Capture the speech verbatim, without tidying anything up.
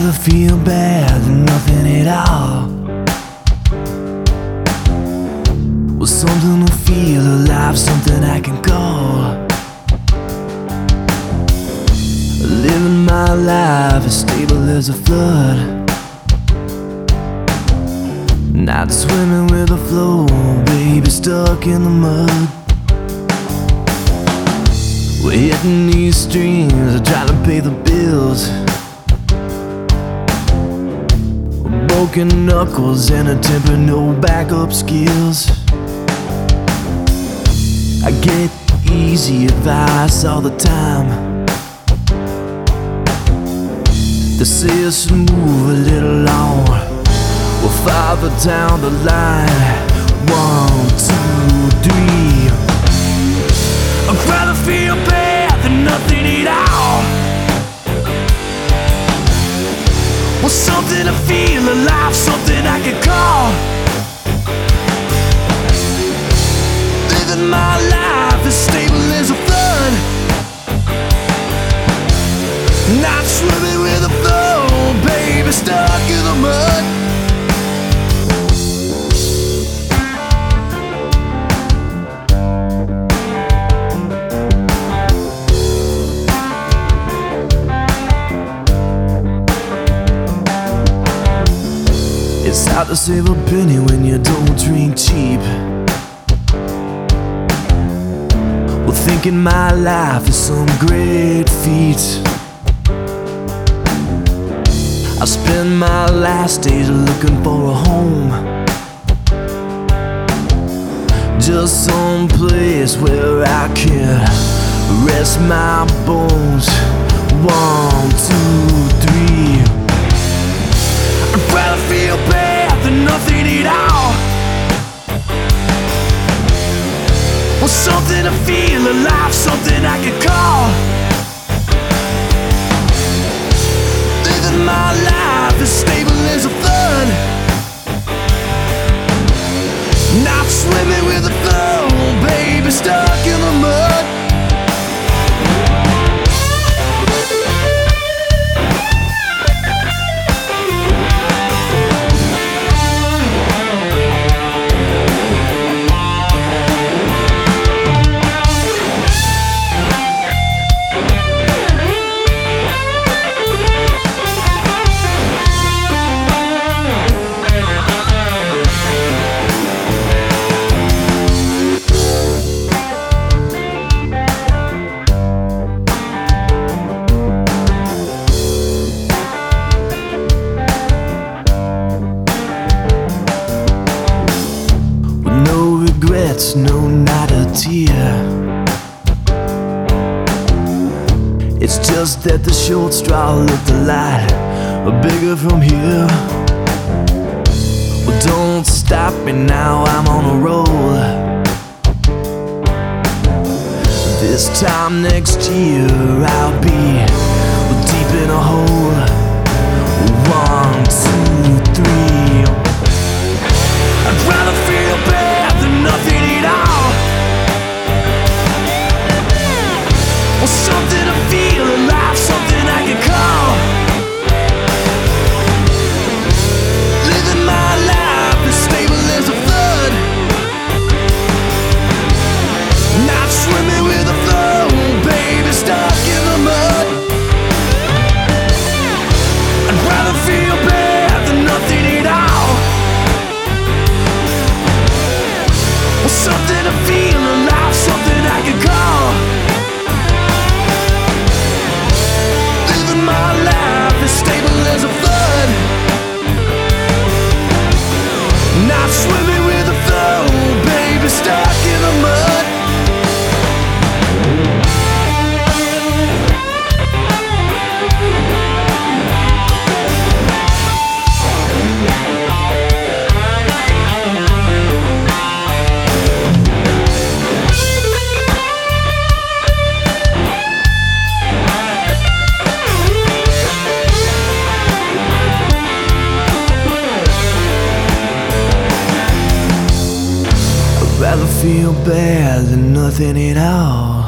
rather feel bad than nothing at all. Well, something to feel alive, something I can call. Living my life as stable as a flood, not swimming with the flow, baby, stuck in the mud. We're hitting these streams, trying to pay the bills. Broken knuckles and a temper, no backup skills. I get easy advice all the time. They say I should move a little on, we'll farther down the line. One, two, three. I'd rather feel bad than nothing at all. Well, something to feel alive, something I can call. Living my life as stable as a flood, not swimming with the flow, baby, stuck in the mud. It's hard to save a penny when you don't drink cheap. Well, thinking my life is some great feat. I spend my last days looking for a home, just some place where I can rest my bones. One, two, three. I'd rather feel bad than nothing at all. Well, something to feel alive, something I can call. Living my life as stable as a flood, not swimming with the flow, baby, stuck in the mud. No, not a tear. It's just that the short straw looked a lot bigger from here. Well, don't stop me now, I'm on a roll. This time next year I'll be deep in a hole. One, two, three. I'd rather feel bad than nothing at all. Well, something to feel alive, something I can call. Living my life as stable as a flood, not swimming with the flow, baby, stuck in the mud. I'd rather feel bad than nothing at all. Something to feel alive, something I can call. Living my life as stable as a flood, not swimming with the flow, baby, stuck in the mud. Rather feel bad than nothing at all.